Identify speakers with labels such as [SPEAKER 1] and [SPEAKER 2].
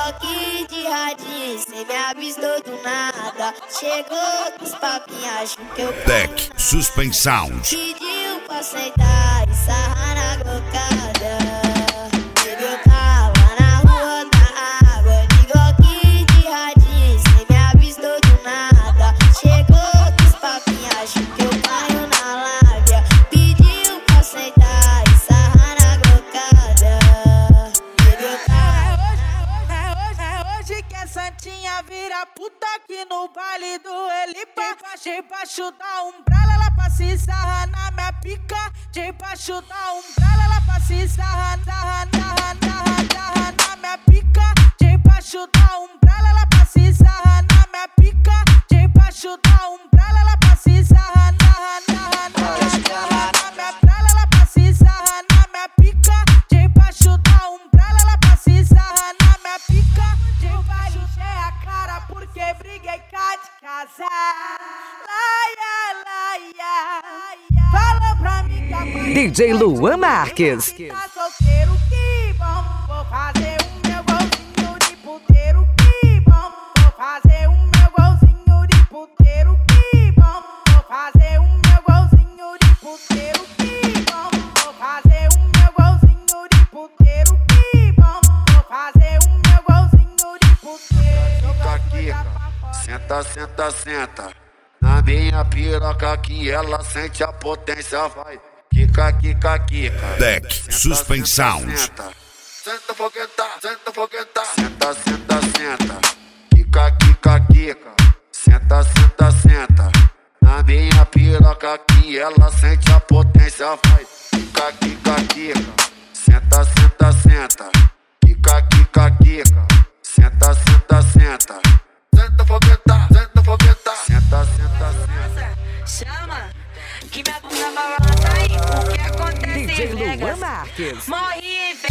[SPEAKER 1] aqui de radinho, cê me avistou do nada. Chegou com os papinhos, acho que eu
[SPEAKER 2] Tech Suspensão.
[SPEAKER 1] pediu pra sentar e sarrar na gocada. Baby, eu tava na rua da água, digo aqui de radinho, cê me avistou do nada. Chegou com os papinhos, acho que eu caio na lábia. Pediu pra sentar e sarrar na gocada. Baby, eu tava...
[SPEAKER 3] É hoje que a Santinha vira puta aqui no baile do Elipa. Debaixo da umbrella, ela pra se sarrar na minha pica. Debaixo da umbrella, ela pra se sarrar na minha pica. Debaixo da umbrella, ela pra se sarrar na minha pica. Debaixo da umbrella, ela pra se sarrar na minha umbrella, ela pra se sarrar na minha pica. Debaixo da umbrella, ela pra se sarrar na minha pica. Debaixo é a cara porque briguei cá de casa. Fala pra mim que a
[SPEAKER 4] DJ Luan Marques.
[SPEAKER 3] tá solteiro, que bom. Vou fazer o meu golzinho de puteiro, que bom. Vou fazer o meu golzinho de puteiro, que bom. Vou fazer o meu golzinho de puteiro, que bom. Vou fazer o meu golzinho de puteiro, que bom. Vou fazer o meu golzinho de puteiro.
[SPEAKER 5] Kika, senta, senta, senta. Na minha piroca que ela sente a potência, vai. Kika, Kika, Kika.
[SPEAKER 2] Tech
[SPEAKER 5] Senta,
[SPEAKER 2] Suspensão.
[SPEAKER 5] Senta, senta, fogueta, senta, fogueta. Senta, senta, senta. Kika, Kika, Kika. Senta, senta, senta. Na minha piroca que ela sente a potência, vai. Kika, Kika, Kika. Senta, senta, senta. Kika, Kika, Kika. Senta, senta, senta. Senta, fogueta, senta, fogueta. Senta, senta, senta.
[SPEAKER 6] Chama, que minha bunda balança aí. O que acontece
[SPEAKER 4] DJ
[SPEAKER 6] em
[SPEAKER 4] Luan
[SPEAKER 6] Vegas?
[SPEAKER 4] Marques.
[SPEAKER 6] Morri em Vegas.